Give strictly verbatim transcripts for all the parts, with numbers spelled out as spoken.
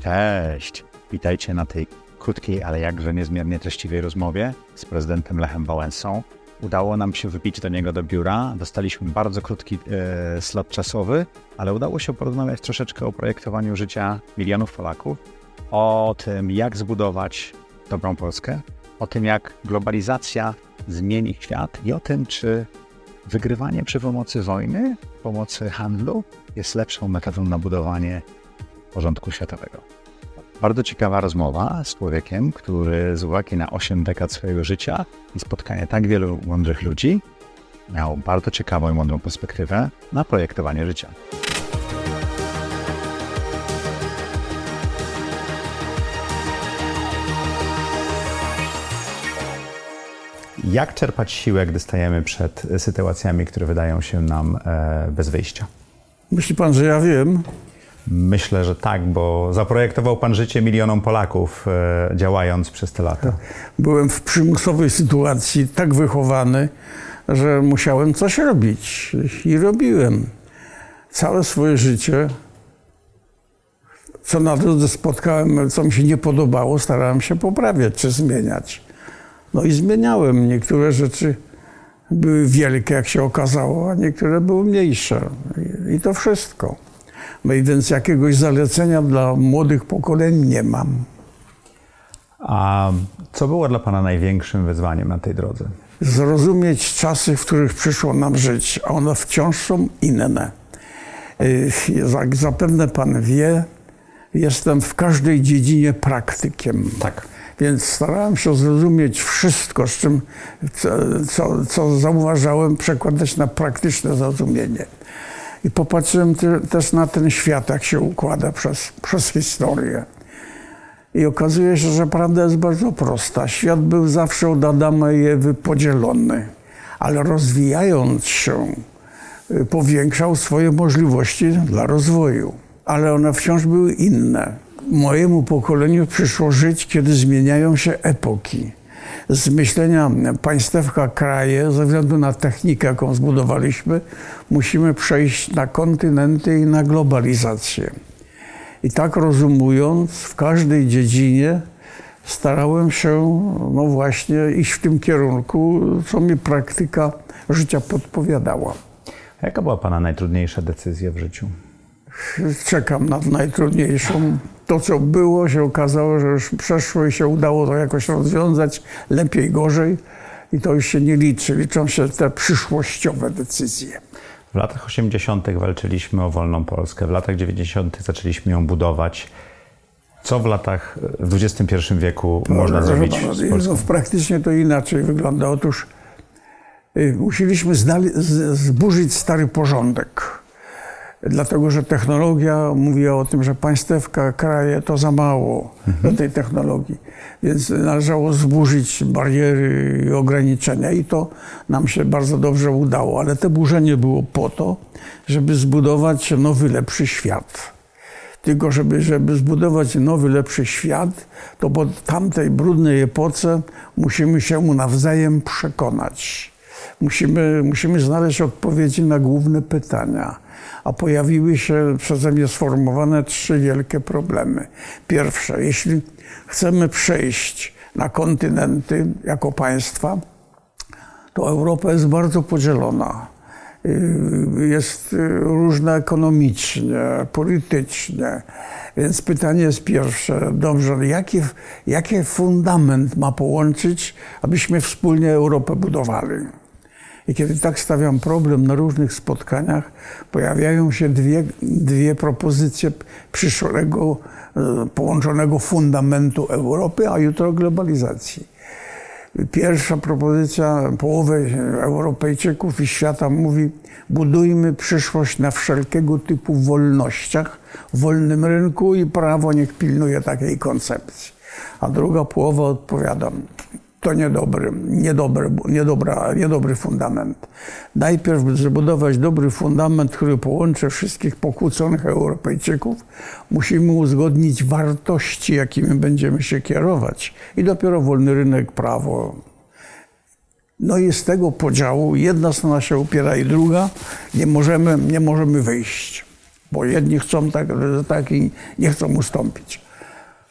Cześć! Witajcie na tej krótkiej, ale jakże niezmiernie treściwej rozmowie z prezydentem Lechem Wałęsą. Udało nam się wybić do niego do biura. Dostaliśmy bardzo krótki e, slot czasowy, ale udało się porozmawiać troszeczkę o projektowaniu życia milionów Polaków, o tym, jak zbudować dobrą Polskę, o tym, jak globalizacja zmieni świat i o tym, czy wygrywanie przy pomocy wojny, pomocy handlu jest lepszą metodą na budowanie porządku światowego. Bardzo ciekawa rozmowa z człowiekiem, który z uwagi na osiem dekad swojego życia i spotkanie tak wielu mądrych ludzi miał bardzo ciekawą i mądrą perspektywę na projektowanie życia. Jak czerpać siłę, gdy stajemy przed sytuacjami, które wydają się nam e, bez wyjścia? Myśli pan, że ja wiem? Myślę, że tak, bo zaprojektował pan życie milionom Polaków, e, działając przez te lata. Byłem w przymusowej sytuacji tak wychowany, że musiałem coś robić i robiłem. Całe swoje życie, co na drodze spotkałem, co mi się nie podobało, starałem się poprawiać czy zmieniać. No i zmieniałem. Niektóre rzeczy były wielkie, jak się okazało, a niektóre były mniejsze. I, i to wszystko. No i więc jakiegoś zalecenia dla młodych pokoleń nie mam. A co było dla pana największym wyzwaniem na tej drodze? Zrozumieć czasy, w których przyszło nam żyć, a one wciąż są inne. Jak zapewne pan wie, jestem w każdej dziedzinie praktykiem. Tak. Więc starałem się zrozumieć wszystko, z czym, co, co, co zauważałem, przekładać na praktyczne zrozumienie. I popatrzyłem te, też na ten świat, jak się układa przez, przez historię. I okazuje się, że prawda jest bardzo prosta. Świat był zawsze od Adama i Ewy podzielony, ale rozwijając się, powiększał swoje możliwości dla rozwoju. Ale one wciąż były inne. Mojemu pokoleniu przyszło żyć, kiedy zmieniają się epoki. Z myślenia państewka kraje, ze względu na technikę, jaką zbudowaliśmy, musimy przejść na kontynenty i na globalizację. I tak rozumując, w każdej dziedzinie starałem się, no właśnie, iść w tym kierunku, co mi praktyka życia podpowiadała. A jaka była pana najtrudniejsza decyzja w życiu? Czekam na najtrudniejszą. To, co było, się okazało, że już przeszło i się udało to jakoś rozwiązać, lepiej, gorzej. I to już się nie liczy. Liczą się te przyszłościowe decyzje. W latach osiemdziesiątych walczyliśmy o wolną Polskę. W latach dziewięćdziesiątych zaczęliśmy ją budować. Co w latach, w dwudziestym pierwszym wieku to można zrobić pana, z Polską? No, praktycznie to inaczej wygląda. Otóż y, musieliśmy zdali, z, zburzyć stary porządek. Dlatego, że technologia mówiła o tym, że państewka, kraje to za mało mhm. do tej technologii. Więc należało zburzyć bariery i ograniczenia i to nam się bardzo dobrze udało. Ale to burzenie było po to, żeby zbudować nowy, lepszy świat. Tylko żeby, żeby zbudować nowy, lepszy świat, to po tamtej brudnej epoce musimy się nawzajem przekonać. Musimy, musimy znaleźć odpowiedzi na główne pytania. A pojawiły się przeze mnie sformułowane trzy wielkie problemy. Pierwsze, jeśli chcemy przejść na kontynenty jako państwa, to Europa jest bardzo podzielona. Jest różna ekonomicznie, politycznie. Więc pytanie jest pierwsze, dobrze, jaki, jaki fundament ma połączyć, abyśmy wspólnie Europę budowali? I kiedy tak stawiam problem na różnych spotkaniach, pojawiają się dwie, dwie propozycje przyszłego połączonego fundamentu Europy, a jutro globalizacji. Pierwsza propozycja połowy Europejczyków i świata mówi: budujmy przyszłość na wszelkiego typu wolnościach, wolnym rynku i prawo niech pilnuje takiej koncepcji. A druga połowa odpowiada: to niedobry, niedobry, niedobra, niedobry fundament. Najpierw zbudować dobry fundament, który połączy wszystkich pokłóconych Europejczyków. Musimy uzgodnić wartości, jakimi będziemy się kierować. I dopiero wolny rynek, prawo. No i z tego podziału jedna strona się upiera i druga. Nie możemy, nie możemy wyjść, bo jedni chcą tak, tak i nie chcą ustąpić.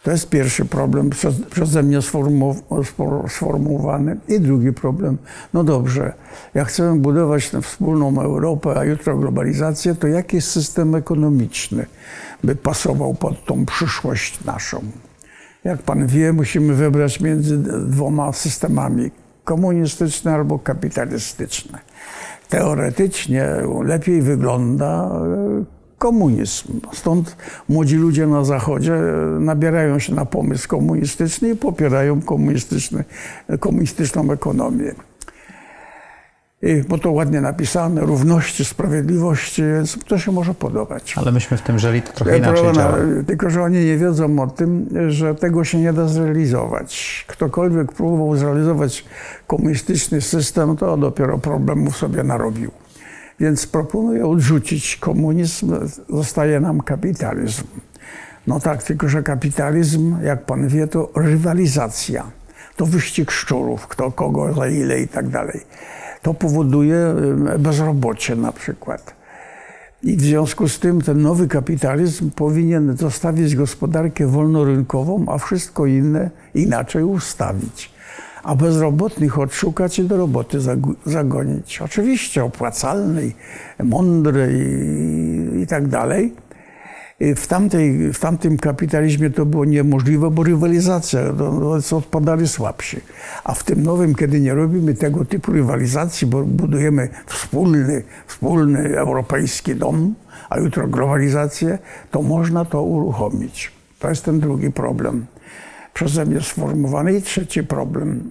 To jest pierwszy problem przeze mnie sformułowany. I drugi problem, no dobrze, jak chcemy budować tę wspólną Europę, a jutro globalizację, to jaki system ekonomiczny by pasował pod tą przyszłość naszą? Jak pan wie, musimy wybrać między dwoma systemami, komunistyczne albo kapitalistyczne. Teoretycznie lepiej wygląda komunizm. Stąd młodzi ludzie na Zachodzie nabierają się na pomysł komunistyczny i popierają komunistyczny, komunistyczną ekonomię. I, bo to ładnie napisane, równości, sprawiedliwości, więc to się może podobać. Ale myśmy w tym żyli to trochę inaczej działa. Tylko że oni nie wiedzą o tym, że tego się nie da zrealizować. Ktokolwiek próbował zrealizować komunistyczny system, to dopiero problemów sobie narobił. Więc proponuję odrzucić komunizm, zostaje nam kapitalizm. No tak, tylko że kapitalizm, jak pan wie, to rywalizacja. To wyścig szczurów, kto kogo, za ile i tak dalej. To powoduje bezrobocie na przykład. I w związku z tym ten nowy kapitalizm powinien zostawić gospodarkę wolnorynkową, a wszystko inne inaczej ustawić. A bezrobotnych odszukać i do roboty zagonić. Oczywiście opłacalnej, mądrej i, i tak dalej. I w, tamtej, w tamtym kapitalizmie to było niemożliwe, bo rywalizacja, to, to odpadali słabsi. A w tym nowym, kiedy nie robimy tego typu rywalizacji, bo budujemy wspólny, wspólny europejski dom, a jutro globalizację, to można to uruchomić. To jest ten drugi problem przeze mnie sformułowany. I trzeci problem.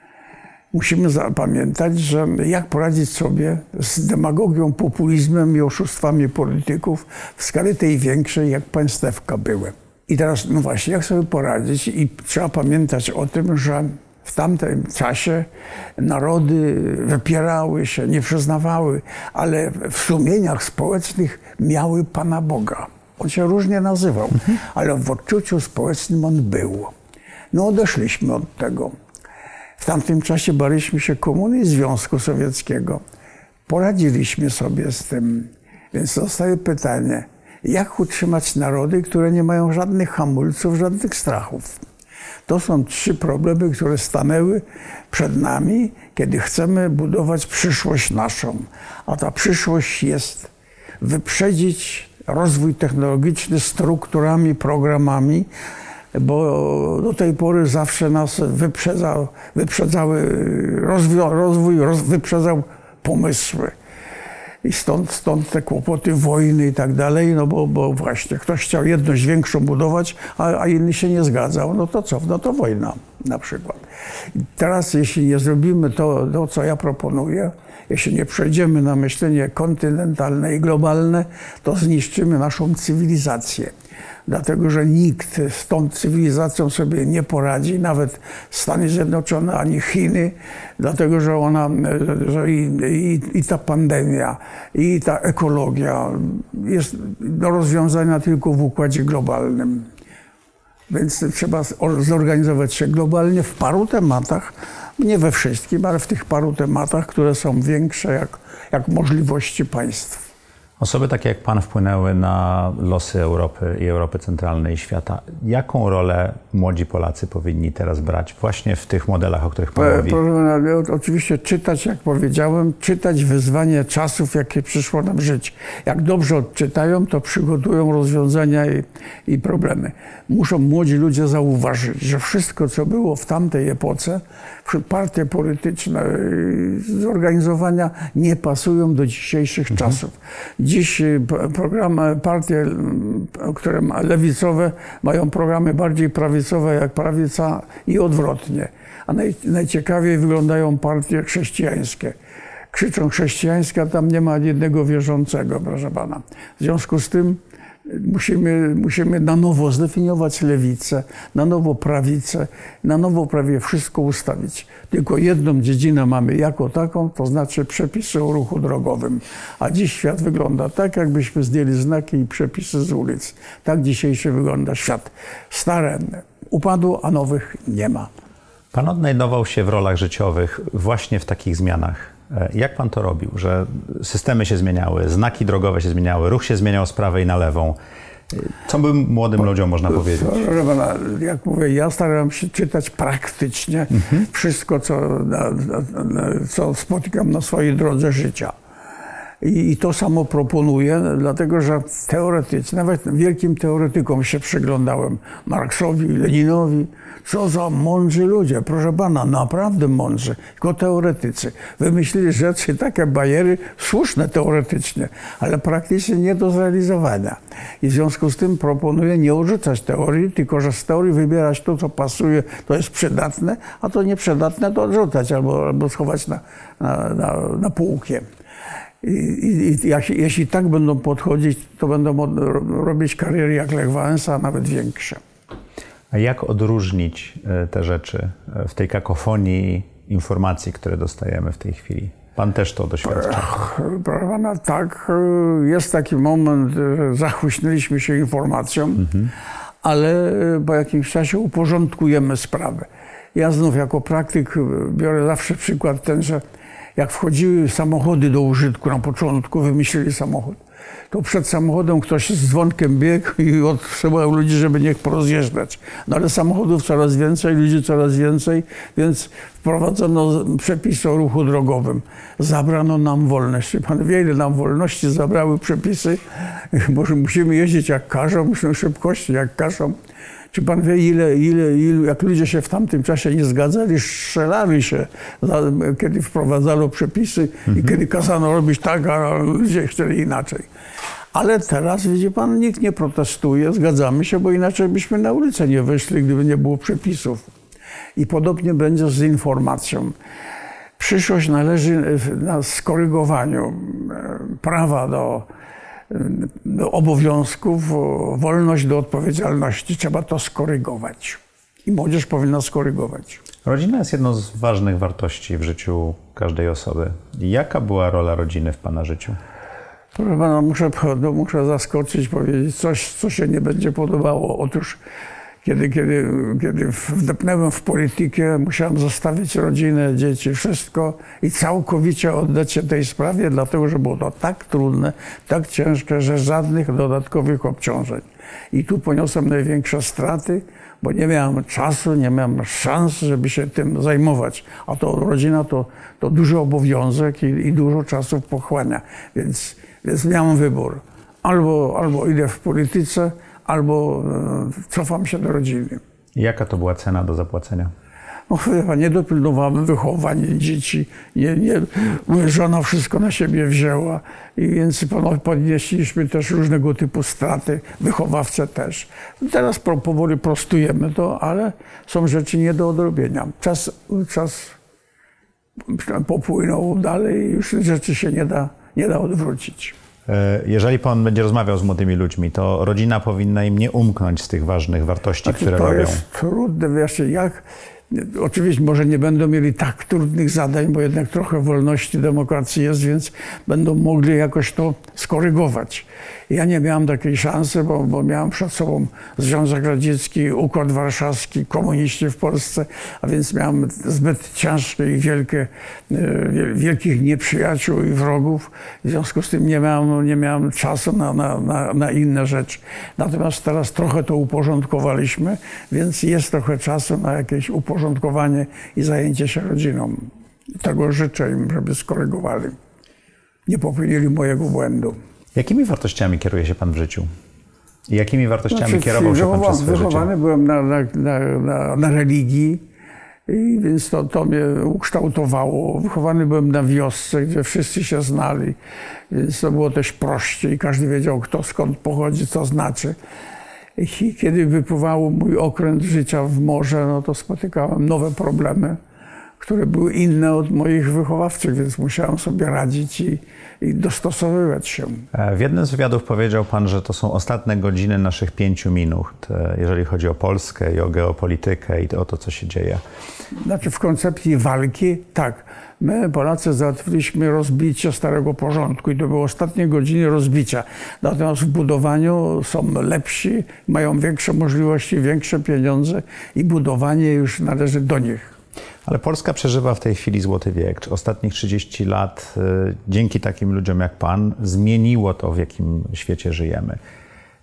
Musimy zapamiętać, że jak poradzić sobie z demagogią, populizmem i oszustwami polityków w skali tej większej, jak państewka były. I teraz, no właśnie, jak sobie poradzić? I trzeba pamiętać o tym, że w tamtym czasie narody wypierały się, nie przyznawały, ale w sumieniach społecznych miały Pana Boga. On się różnie nazywał, mhm. ale w odczuciu społecznym on był. No odeszliśmy od tego. W tamtym czasie baliśmy się komuny i Związku Sowieckiego. Poradziliśmy sobie z tym. Więc zostaje pytanie, jak utrzymać narody, które nie mają żadnych hamulców, żadnych strachów? To są trzy problemy, które stanęły przed nami, kiedy chcemy budować przyszłość naszą. A ta przyszłość jest wyprzedzić rozwój technologiczny strukturami, programami, bo do tej pory zawsze nas wyprzedzał, wyprzedzały rozwój, rozwój roz, wyprzedzał pomysły. I stąd, stąd te kłopoty wojny i tak dalej, no bo, bo właśnie ktoś chciał jedność większą budować, a, a inny się nie zgadzał. No to co? No to wojna na przykład. I teraz jeśli nie zrobimy to, to, co ja proponuję, jeśli nie przejdziemy na myślenie kontynentalne i globalne, to zniszczymy naszą cywilizację. Dlatego, że nikt z tą cywilizacją sobie nie poradzi, nawet Stany Zjednoczone, ani Chiny, dlatego, że ona, że i, i, i ta pandemia, i ta ekologia jest do rozwiązania tylko w układzie globalnym. Więc trzeba zorganizować się globalnie w paru tematach, nie we wszystkim, ale w tych paru tematach, które są większe jak, jak możliwości państw. Osoby takie jak pan wpłynęły na losy Europy i Europy Centralnej i świata. Jaką rolę młodzi Polacy powinni teraz brać właśnie w tych modelach, o których pan mówi? Proszę, oczywiście czytać, jak powiedziałem, czytać wyzwania czasów, jakie przyszło nam żyć. Jak dobrze odczytają, to przygotują rozwiązania i, i problemy. Muszą młodzi ludzie zauważyć, że wszystko, co było w tamtej epoce, partie polityczne, zorganizowania nie pasują do dzisiejszych mhm. czasów. Dziś programy, partie, które lewicowe, mają programy bardziej prawicowe jak prawica i odwrotnie. A naj, najciekawiej wyglądają partie chrześcijańskie. Krzyczą chrześcijańska, tam nie ma jednego wierzącego, proszę pana. W związku z tym Musimy, musimy na nowo zdefiniować lewicę, na nowo prawicę, na nowo prawie wszystko ustawić. Tylko jedną dziedzinę mamy jako taką, to znaczy przepisy o ruchu drogowym. A dziś świat wygląda tak, jakbyśmy zdjęli znaki i przepisy z ulic. Tak dzisiejszy wygląda świat. Stare upadło, a nowych nie ma. Pan odnajdował się w rolach życiowych właśnie w takich zmianach. Jak pan to robił, że systemy się zmieniały, znaki drogowe się zmieniały, ruch się zmieniał z prawej na lewą. Co by młodym ludziom można powiedzieć? Proszę pana, jak mówię, ja staram się czytać praktycznie mhm. wszystko, co, na, na, co spotykam na swojej drodze życia. I, I to samo proponuję, dlatego że teoretycznie, nawet wielkim teoretykom się przyglądałem, Marksowi, Leninowi, co za mądrzy ludzie, proszę pana, naprawdę mądrzy, tylko teoretycy. Wymyślili rzeczy, takie bajery, słuszne teoretycznie, ale praktycznie nie do zrealizowania. I w związku z tym proponuję nie odrzucać teorii, tylko że z teorii wybierać to, co pasuje, to jest przydatne, a to nieprzydatne to odrzucać albo, albo schować na, na, na, na półkę. I, i, i jak, jeśli tak będą podchodzić, to będą robić kariery jak Lech Wałęsa, a nawet większe. A jak odróżnić te rzeczy w tej kakofonii informacji, które dostajemy w tej chwili? Pan też to doświadcza. Proszę pana, tak, jest taki moment, że zachłyśnęliśmy się informacją, mhm. ale po jakimś czasie uporządkujemy sprawę. Ja znów jako praktyk biorę zawsze przykład ten, że jak wchodziły samochody do użytku na początku, wymyślili samochód, to przed samochodem ktoś z dzwonkiem biegł i odsyłał ludzi, żeby niech porozjeżdżać. No ale samochodów coraz więcej, ludzi coraz więcej, więc wprowadzono przepisy o ruchu drogowym. Zabrano nam wolność. Pan wie, ile nam wolności zabrały przepisy, bo musimy jeździć jak każą, musimy szybkości jak każą. Czy pan wie, ile, ile, ile, jak ludzie się w tamtym czasie nie zgadzali, strzelali się, kiedy wprowadzano przepisy mhm. i kiedy kazano robić tak, a ludzie chcieli inaczej. Ale teraz, widzi pan, nikt nie protestuje, zgadzamy się, bo inaczej byśmy na ulicę nie wyszli, gdyby nie było przepisów. I podobnie będzie z informacją. Przyszłość należy na skorygowaniu prawa do do obowiązków, wolność do odpowiedzialności. Trzeba to skorygować. I młodzież powinna skorygować. Rodzina jest jedną z ważnych wartości w życiu każdej osoby. Jaka była rola rodziny w pana życiu? Proszę pana, muszę, no, muszę zaskoczyć, powiedzieć coś, co się nie będzie podobało. Otóż Kiedy, kiedy, kiedy wdepnęłem w politykę, musiałem zostawić rodzinę, dzieci, wszystko i całkowicie oddać się tej sprawie, dlatego że było to tak trudne, tak ciężkie, że żadnych dodatkowych obciążeń. I tu poniosłem największe straty, bo nie miałem czasu, nie miałem szans, żeby się tym zajmować. A to rodzina to, to duży obowiązek i, i dużo czasu pochłania. Więc, więc miałem wybór. Albo, albo idę w polityce, albo cofam się do rodziny. Jaka to była cena do zapłacenia? No chyba nie dopilnowałem wychowania dzieci, nie, nie, żona wszystko na siebie wzięła i więc podnieśliśmy też różnego typu straty, wychowawcze też. Teraz powoli prostujemy to, ale są rzeczy nie do odrobienia. Czas, czas popłynął dalej i już rzeczy się nie da, nie da odwrócić. Jeżeli pan będzie rozmawiał z młodymi ludźmi, to rodzina powinna im nie umknąć z tych ważnych wartości, znaczy, które to robią. To jest trudne, wiesz, jak... Oczywiście może nie będą mieli tak trudnych zadań, bo jednak trochę wolności, demokracji jest, więc będą mogli jakoś to skorygować. Ja nie miałem takiej szansy, bo, bo miałem przed sobą Związek Radziecki, Układ Warszawski, komuniści w Polsce, a więc miałem zbyt ciężkie i wielkie, wielkich nieprzyjaciół i wrogów. W związku z tym nie miałem, nie miałem czasu na, na, na, na inne rzeczy. Natomiast teraz trochę to uporządkowaliśmy, więc jest trochę czasu na jakieś uporządkowanie i zajęcie się rodziną. Tego życzę im, żeby skorygowali. Nie popełnili mojego błędu. Jakimi wartościami kieruje się pan w życiu? I jakimi wartościami znaczy, kierował się pan przez swoje życie? Wychowany byłem na, na, na, na, na religii, i więc to, to mnie ukształtowało. Wychowany byłem na wiosce, gdzie wszyscy się znali, więc to było też prościej. Każdy wiedział, kto skąd pochodzi, co znaczy. I kiedy wypływał mój okręt życia w morze, no to spotykałem nowe problemy, które były inne od moich wychowawczych, więc musiałem sobie radzić i, i dostosowywać się. W jednym z wywiadów powiedział pan, że to są ostatnie godziny naszych pięciu minut, jeżeli chodzi o Polskę i o geopolitykę i o to, co się dzieje. Znaczy w koncepcji walki, tak. My, Polacy, załatwiliśmy rozbicie starego porządku i to były ostatnie godziny rozbicia. Natomiast w budowaniu są lepsi, mają większe możliwości, większe pieniądze i budowanie już należy do nich. Ale Polska przeżywa w tej chwili złoty wiek. Ostatnich trzydzieści lat dzięki takim ludziom jak pan zmieniło to, w jakim świecie żyjemy.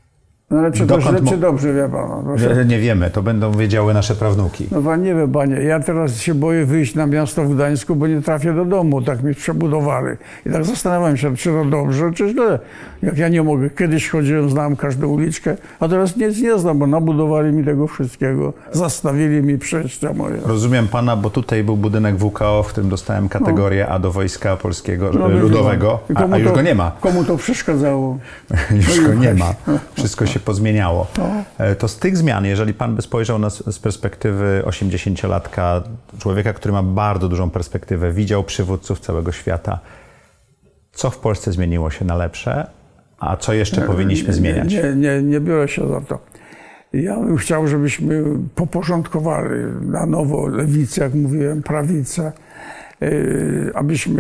No ale czy to źle, czy dobrze, wie pan? No, nie wiemy, to będą wiedziały nasze prawnuki. No pan nie wie, panie, ja teraz się boję wyjść na miasto w Gdańsku, bo nie trafię do domu, tak mi przebudowali. I tak zastanawiam się, czy to dobrze, czy źle. Jak ja nie mogę, kiedyś chodziłem, znałem każdą uliczkę, a teraz nic nie znam, bo nabudowali mi tego wszystkiego, zastawili mi przejścia moje. Rozumiem pana, bo tutaj był budynek W K O, w którym dostałem kategorię no. A do Wojska Polskiego no, Ludowego, a, a już to, go nie ma. Komu to przeszkadzało? Już go nie ma. Wszystko się pozmieniało. To z tych zmian, jeżeli pan by spojrzał na, z perspektywy osiemdziesięciolatka, człowieka, który ma bardzo dużą perspektywę, widział przywódców całego świata, co w Polsce zmieniło się na lepsze, a co jeszcze nie, powinniśmy nie, zmieniać? Nie, nie, nie biorę się za to. Ja bym chciał, żebyśmy poporządkowali na nowo lewicę, jak mówiłem, prawicę, yy, abyśmy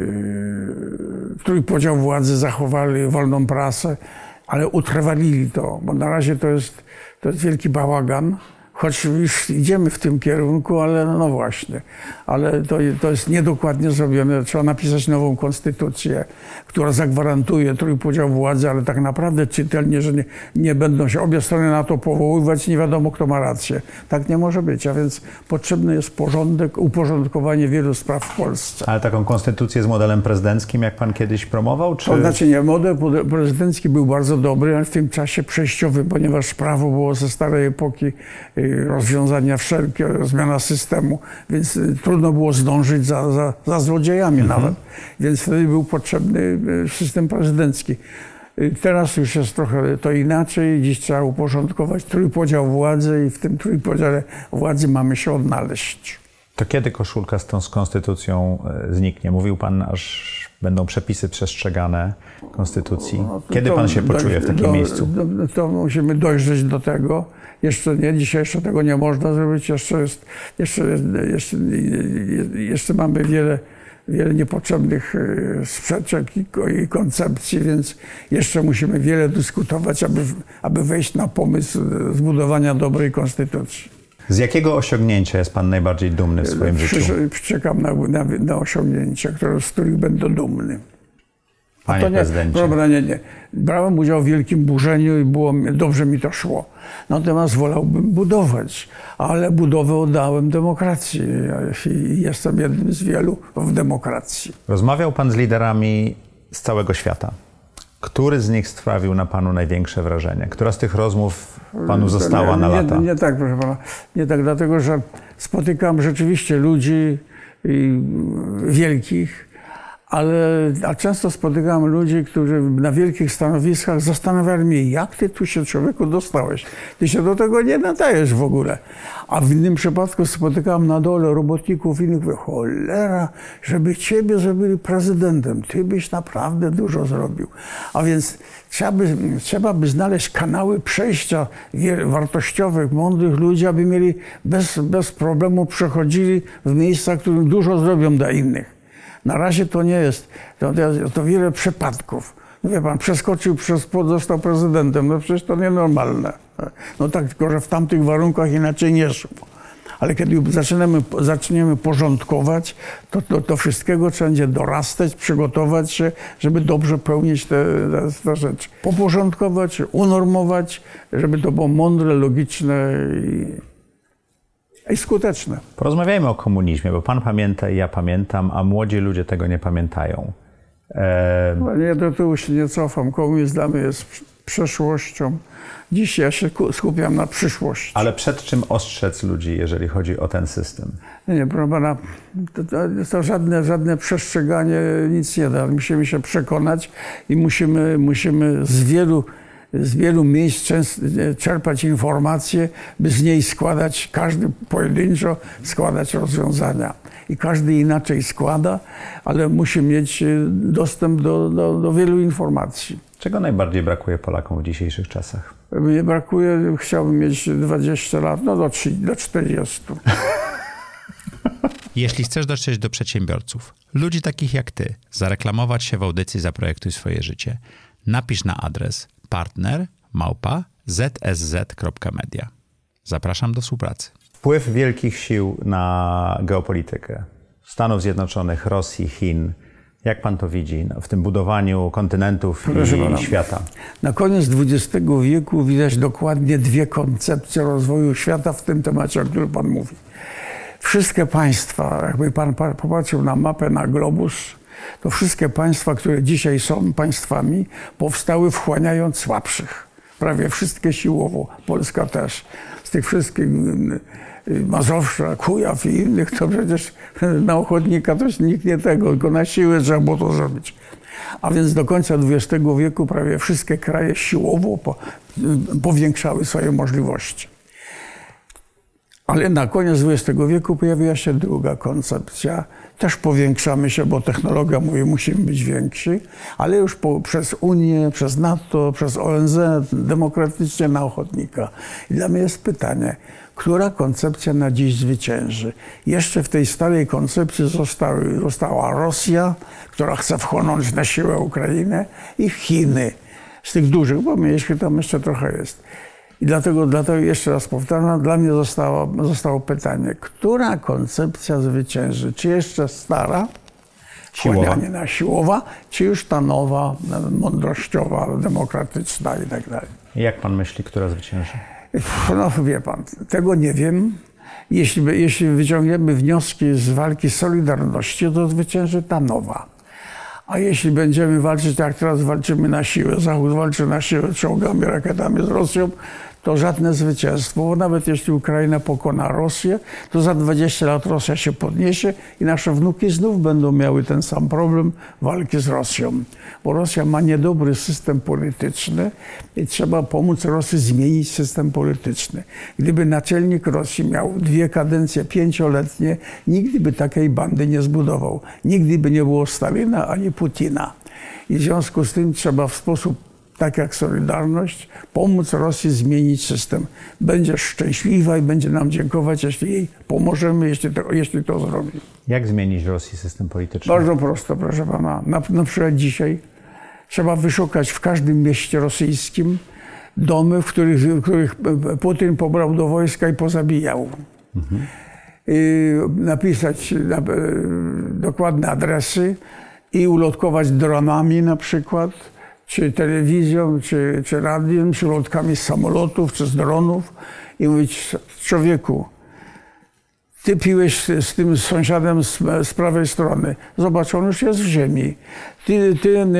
yy, trójpodział władzy zachowali, wolną prasę, ale utrwalili to, bo na razie to jest, to jest wielki bałagan, choć już idziemy w tym kierunku, ale no właśnie, ale to, to jest niedokładnie zrobione. Trzeba napisać nową konstytucję, która zagwarantuje trójpodział władzy, ale tak naprawdę czytelnie, że nie, nie będą się obie strony na to powoływać, nie wiadomo kto ma rację. Tak nie może być, a więc potrzebny jest porządek, uporządkowanie wielu spraw w Polsce. Ale taką konstytucję z modelem prezydenckim, jak pan kiedyś promował? Czy... To znaczy nie, model prezydencki był bardzo dobry, ale w tym czasie przejściowy, ponieważ prawo było ze starej epoki, rozwiązania wszelkie, zmiana systemu, więc trudno było zdążyć za, za, za złodziejami mhm. nawet. Więc wtedy był potrzebny system prezydencki. Teraz już jest trochę to inaczej. Dziś trzeba uporządkować trójpodział władzy i w tym trójpodziale władzy mamy się odnaleźć. To kiedy koszulka z tą z konstytucją zniknie? Mówił pan, aż będą przepisy przestrzegane konstytucji. Kiedy pan się poczuje w takim do, miejscu? Do, to musimy dojrzeć do tego. Jeszcze nie, dzisiaj jeszcze tego nie można zrobić. Jeszcze, jest, jeszcze, jeszcze, jeszcze mamy wiele, wiele niepotrzebnych sprzeczek i, i koncepcji, więc jeszcze musimy wiele dyskutować, aby, aby wejść na pomysł zbudowania dobrej konstytucji. Z jakiego osiągnięcia jest pan najbardziej dumny w swoim Przy, życiu? Czekam na, na, na osiągnięcia, które, z których będę dumny. Panie to nie, prezydencie. Dobra, nie, nie. Brałem udział w wielkim burzeniu i było, dobrze mi to szło. Natomiast wolałbym budować, ale budowę oddałem demokracji i jestem jednym z wielu w demokracji. Rozmawiał pan z liderami z całego świata. Który z nich sprawił na panu największe wrażenie? Która z tych rozmów panu została na lata? Nie, nie tak, proszę pana. Nie tak, dlatego że spotykam rzeczywiście ludzi wielkich, ale a często spotykam ludzi, którzy na wielkich stanowiskach zastanawiali mnie, jak ty tu się, człowieku, dostałeś. Ty się do tego nie nadajesz w ogóle. A w innym przypadku spotykam na dole robotników innych, mówię, cholera, żeby ciebie zrobili prezydentem, ty byś naprawdę dużo zrobił. A więc trzeba by, trzeba by znaleźć kanały przejścia wartościowych, mądrych ludzi, aby mieli bez, bez problemu przechodzili w miejsca, którym dużo zrobią dla innych. Na razie to nie jest, to, to wiele przypadków. No wie pan, przeskoczył przez płot, został prezydentem, no przecież to nienormalne. No tak, tylko że w tamtych warunkach inaczej nie szło. Ale kiedy zaczniemy, zaczniemy porządkować, to, to, to wszystkiego trzeba będzie dorastać, przygotować się, żeby dobrze pełnić te, te, te rzeczy. Poporządkować, unormować, żeby to było mądre, logiczne i... i skuteczne. Porozmawiajmy o komunizmie, bo pan pamięta i ja pamiętam, a młodzi ludzie tego nie pamiętają. E... Ja do tyłu się nie cofam. Komunizm dla mnie jest przeszłością. Dziś ja się skupiam na przyszłości. Ale przed czym ostrzec ludzi, jeżeli chodzi o ten system? Nie, nie proszę pana, to, to, to żadne, żadne przestrzeganie nic nie da. Musimy się przekonać i musimy, musimy z wielu z wielu miejsc czerpać informacje, by z niej składać, każdy pojedynczo składać rozwiązania. I każdy inaczej składa, ale musi mieć dostęp do, do, do wielu informacji. Czego najbardziej brakuje Polakom w dzisiejszych czasach? Mnie brakuje, chciałbym mieć dwadzieścia lat, no do, do czterdziestu. Jeśli chcesz dotrzeć do przedsiębiorców, ludzi takich jak ty, zareklamować się w audycji Zaprojektuj swoje życie, napisz na adres partner małpa zsz kropka media. Zapraszam do współpracy. Wpływ wielkich sił na geopolitykę Stanów Zjednoczonych, Rosji, Chin Jak pan to widzi no, w tym budowaniu kontynentów Proszę i pana, świata? Na koniec dwudziestego wieku widać dokładnie dwie koncepcje rozwoju świata w tym temacie, o którym pan mówi. Wszystkie państwa, jakby pan popatrzył na mapę, na globus, to wszystkie państwa, które dzisiaj są państwami, powstały wchłaniając słabszych. Prawie wszystkie siłowo, Polska też. Z tych wszystkich Mazowsza, Kujaw i innych, to przecież na ochotnika to nikt nie tego, tylko na siłę trzeba było to zrobić. A więc do końca dwudziestego wieku prawie wszystkie kraje siłowo po, powiększały swoje możliwości. Ale na koniec dwudziestego wieku pojawiła się druga koncepcja. Też powiększamy się, bo technologia mówi, musimy być więksi, ale już po, przez Unię, przez NATO, przez O N Z, demokratycznie na ochotnika. I dla mnie jest pytanie, która koncepcja na dziś zwycięży? Jeszcze w tej starej koncepcji zostały, została Rosja, która chce wchłonąć na siłę Ukrainę, i Chiny. Z tych dużych, bo mieliśmy tam jeszcze trochę jest. I dlatego, dlatego jeszcze raz powtarzam, dla mnie zostało, zostało pytanie, która koncepcja zwycięży? Czy jeszcze stara, siłowa, na siłowa, czy już ta nowa, mądrościowa, demokratyczna i tak dalej? Jak pan myśli, która zwycięży? No wie pan, tego nie wiem. Jeśli, jeśli wyciągniemy wnioski z walki Solidarności, to zwycięży ta nowa. A jeśli będziemy walczyć, tak jak teraz walczymy na siłę, Zachód walczy na siłę czołgami, rakietami z Rosją, to żadne zwycięstwo. Bo nawet jeśli Ukraina pokona Rosję, to za dwadzieścia lat Rosja się podniesie i nasze wnuki znów będą miały ten sam problem walki z Rosją. Bo Rosja ma niedobry system polityczny i trzeba pomóc Rosji zmienić system polityczny. Gdyby naczelnik Rosji miał dwie kadencje pięcioletnie, nigdy by takiej bandy nie zbudował. Nigdy by nie było Stalina ani Putina. I w związku z tym trzeba w sposób tak jak Solidarność, pomóc Rosji zmienić system. Będzie szczęśliwa i będzie nam dziękować, jeśli jej pomożemy, jeśli to, jeśli to zrobi. Jak zmienić w Rosji system polityczny? Bardzo prosto, proszę pana. Na, na przykład dzisiaj trzeba wyszukać w każdym mieście rosyjskim domy, w których, w których Putin pobrał do wojska i pozabijał. Mhm. I napisać na, dokładne adresy i ulotkować dronami na przykład, czy telewizją, czy, czy radiem, czy lotkami z samolotów, czy z dronów i mówić, człowieku, ty piłeś z, z tym sąsiadem z, z prawej strony, zobacz, on już jest w ziemi. Ty, ty yy,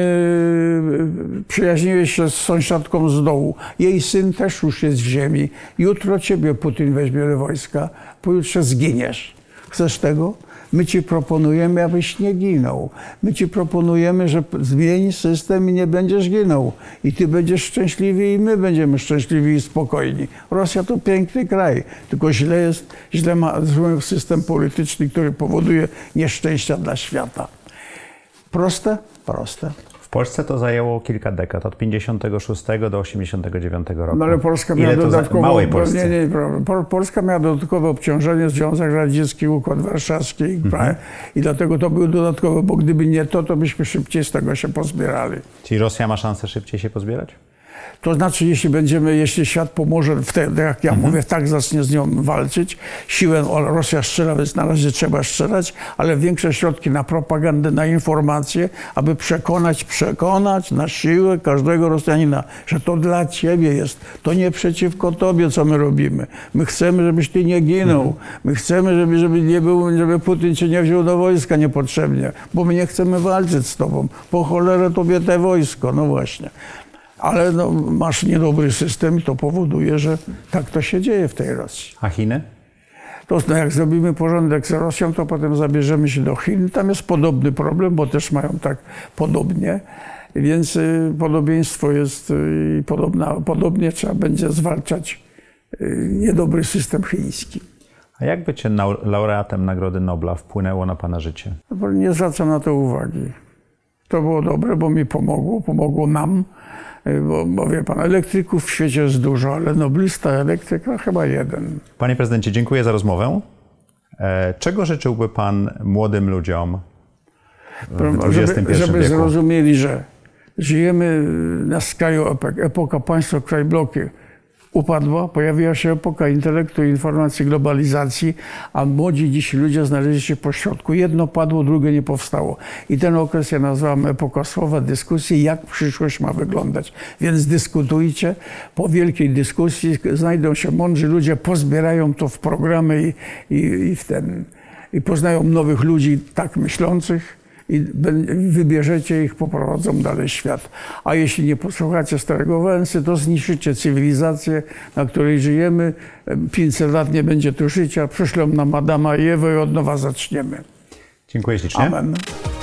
przyjaźniłeś się z sąsiadką z dołu, jej syn też już jest w ziemi. Jutro ciebie Putin weźmie do wojska, pojutrze zginiesz. Chcesz tego? My ci proponujemy, abyś nie ginął. My ci proponujemy, że zmień system i nie będziesz ginął. I ty będziesz szczęśliwy i my będziemy szczęśliwi i spokojni. Rosja to piękny kraj, tylko źle jest, źle ma zły system polityczny, który powoduje nieszczęścia dla świata. Proste? Proste. W Polsce to zajęło kilka dekad, od pięćdziesiątego szóstego do osiemdziesiątego dziewiątego roku. No ale Polska miała dodatkowo, małej Polsce? Nie, nie, Polska miała dodatkowe obciążenie, Związek Radziecki, Układ Warszawski mhm. i dlatego to były dodatkowe, bo gdyby nie to, to byśmy szybciej z tego się pozbierali. Czyli Rosja ma szansę szybciej się pozbierać? To znaczy, jeśli będziemy, jeśli świat pomoże, wtedy, jak ja mhm. mówię, tak zacznie z nią walczyć. Siłę Rosja strzela, więc na razie trzeba strzelać, ale większe środki na propagandę, na informacje, aby przekonać, przekonać na siłę każdego Rosjanina, że to dla ciebie jest, to nie przeciwko tobie, co my robimy. My chcemy, żebyś ty nie ginął. Mhm. My chcemy, żeby, żeby nie był, żeby Putin cię nie wziął do wojska niepotrzebnie, bo my nie chcemy walczyć z tobą. Po cholerę tobie te wojsko, no właśnie. Ale no, masz niedobry system i to powoduje, że tak to się dzieje w tej Rosji. A Chiny? To no, jak zrobimy porządek z Rosją, to potem zabierzemy się do Chin. Tam jest podobny problem, bo też mają tak podobnie. Więc y, podobieństwo jest y, podobna, podobnie trzeba będzie zwalczać y, niedobry system chiński. A jak bycie laureatem Nagrody Nobla wpłynęło na pana życie? No, nie zwracam na to uwagi. To było dobre, bo mi pomogło, pomogło nam. Bo, bo wie pan, elektryków w świecie jest dużo, ale noblista elektryka chyba jeden. Panie prezydencie, dziękuję za rozmowę. Czego życzyłby pan młodym ludziom w dwudziestym pierwszym żeby, wieku? Żeby zrozumieli, że żyjemy na skraju epoka państwa, kraj bloki, upadła, pojawiła się epoka intelektu, informacji, globalizacji, a młodzi dziś ludzie znaleźli się pośrodku. Jedno padło, drugie nie powstało. I ten okres ja nazwałem epoką słowa, dyskusji, jak przyszłość ma wyglądać. Więc dyskutujcie. Po wielkiej dyskusji znajdą się mądrzy ludzie, pozbierają to w programy i, i, i w ten... i poznają nowych ludzi tak myślących i wybierzecie ich, poprowadzą dalej świat. A jeśli nie posłuchacie starego Wałęsy, to zniszczycie cywilizację, na której żyjemy. pięćset lat nie będzie tu życia, przyszlą nam Adama i Ewę i od nowa zaczniemy. Dziękuję ślicznie. Amen.